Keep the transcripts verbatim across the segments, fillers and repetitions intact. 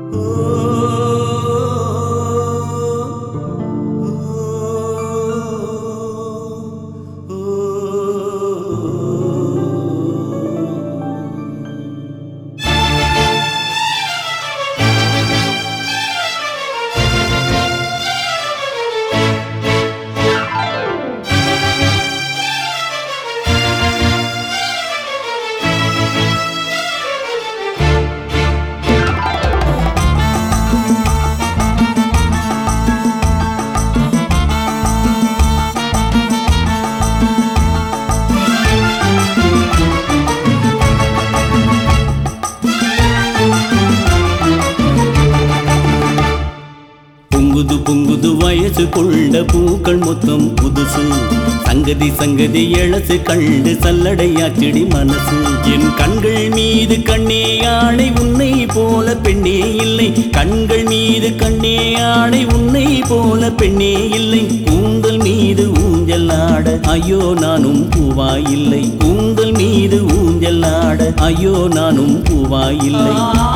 பொங்குது பொங்குது வயசு கொண்ட பூக்கள் மொத்தம் புதுசு சங்கதி சங்கதி எழசு கண்டு சல்லடையாச்சிடி மனசு என் கண்கள் மீது கண்ணே ஆணை உன்னை போல பெண்ணே இல்லை கண்கள் மீது கண்ணே ஆணை உன்னை போல பெண்ணே இல்லை கூந்தல் மீது ஊஞ்சல் ஆட ஐயோ நானும் பூவாயில்லை கூந்தல் மீது ஊஞ்சல் ஆட ஐயோ நானும் பூவாயில்லை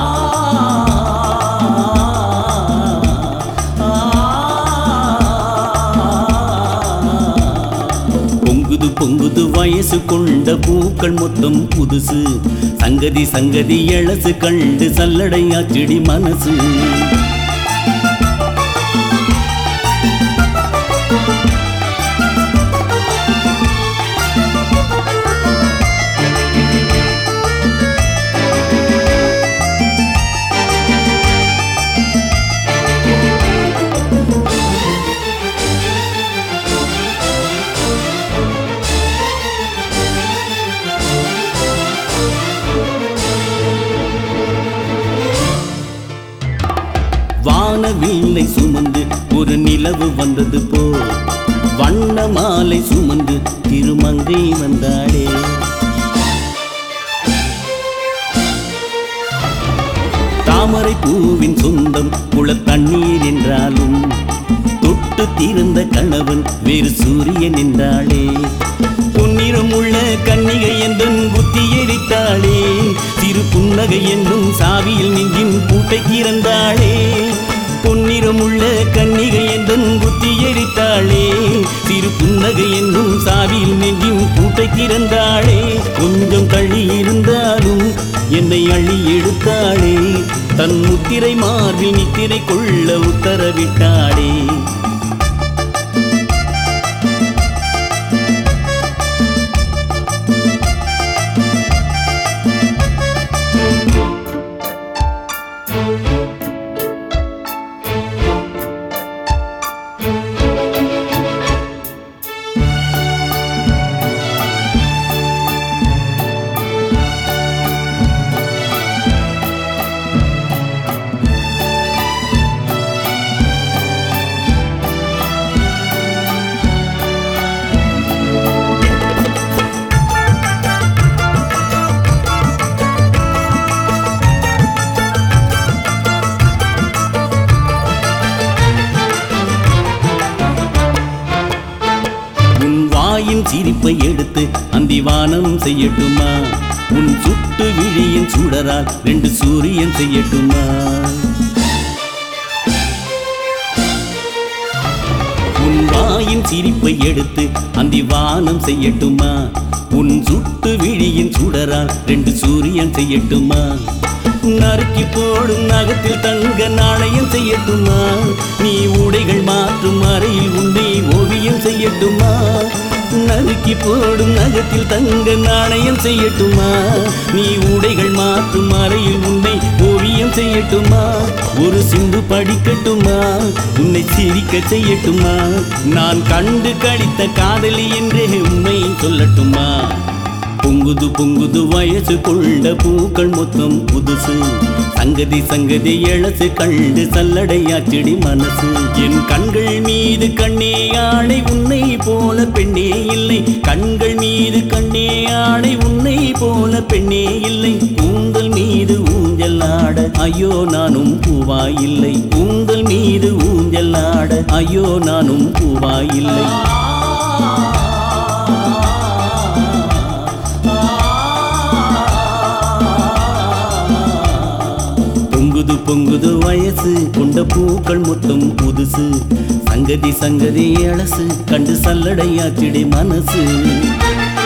பொங்குது பொங்குது வயசு கொண்ட பூக்கள் மொத்தம் புதுசு சங்கதி சங்கதி எழசு கண்டு சல்லடையாச்சிடி மனசு வானவில்லை சுமந்து ஒரு நிலவு வந்தது போ வண்ண மாலை சுமந்து திருமங்கை வந்தாளே தாமரை பூவின் சொந்தம் குள தண்ணீர் என்றாலும் தொட்டு தீர்ந்த கணவன் வேறு சூரியன் என்றாளே பொன்னிறம் உள்ள கன்னிகை என்றும் புத்தி எரித்தாளே திரு புன்னகை என்னும் சாவியில் நெஞ்சின் பூட்டை திறந்தாளே பொன்னிறம் உள்ள கன்னிகை என்றும் புத்தி எரித்தாளே திரு புன்னகை என்னும் சாவியில் நெஞ்சின் பூட்டை திறந்தாளே கொஞ்சம் தள்ளி இருந்தாலும் என்னை அள்ளி எடுத்தாளே தன் முத்திரை மார்பில் நித்திரை கொள்ள உத்தரவிட்டாளே சிரிப்பை எடுத்து அந்திவானம் செய்யட்டுமா உன் சுட்டு விழியின் சுடரால் ரெண்டு சூரியன் செய்யட்டுமா உன் வாயின் சிரிப்பை எடுத்து அந்திவானம் செய்யட்டுமா உன் சுட்டு விழியின் சுடரால் ரெண்டு சூரியன் செய்யட்டுமா நறுக்கி போடும் நகத்தில் தங்க நாணயம் செய்யட்டுமா நீ உடைகள் மாற்றும் அறையில் உன்னை ஓவியம் செய்யட்டுமா நறுக்கி போடும் நகத்தில் தங்க நாணயம் செய்யட்டுமா நீ உடைகள் மாற்றும் அறையில் உன்னை ஓவியம் செய்யட்டுமா ஒரு சிந்து படிக்கட்டுமா உன்னை சிரிக்க செய்யட்டுமா நான் கண்டு கழித்த காதலி என்றே உண்மை சொல்லட்டுமா பொங்குது பொங்குது வயசு கொண்ட பூக்கள் மொத்தம் புதுசு சங்கதி சங்கதி எழசு கண்டு சல்லடையாச்சிடி மனசு என் கண்கள் மீது கண்ணே ஆணை உன்னை போல பெண்ணே இல்லை கண்கள் மீது கண்ணே ஆணை உன்னை போல பெண்ணே இல்லை கூந்தல் மீது ஊஞ்சல் ஆட ஐயோ நானும் பூவாயில்லை கூந்தல் மீது ஊஞ்சல் ஆட ஐயோ நானும் பூவாயில்லை பொங்குது பொங்குது வயசு கொண்ட பூக்கள் மொத்தம் புதுசு சங்கதி சங்கதி எழசு கண்டு சல்லடையாச்சிடி மனசு